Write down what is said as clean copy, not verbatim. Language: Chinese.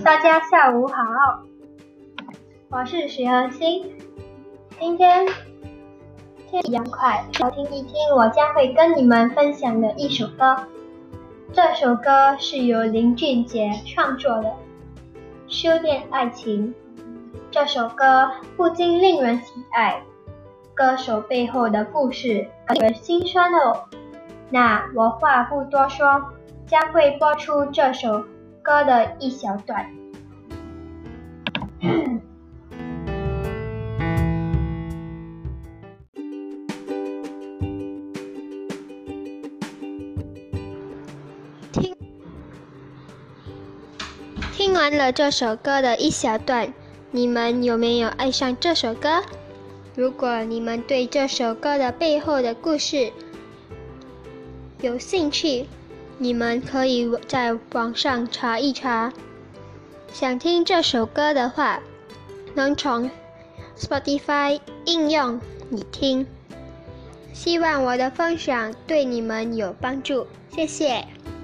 大家下午好，我是许恒星。今天天气凉快，要听一听我将会跟你们分享的一首歌。这首歌是由林俊杰创作的《修炼爱情》。这首歌不禁令人喜爱，歌手背后的故事令人心酸哦。那我话不多说，将会播出这首歌的一小段。听完了这首歌的一小段，你们有没有爱上这首歌？如果你们对这首歌的背后的故事有兴趣，你们可以在网上查一查。想听这首歌的话，能从 Spotify 应用你听。希望我的分享对你们有帮助，谢谢。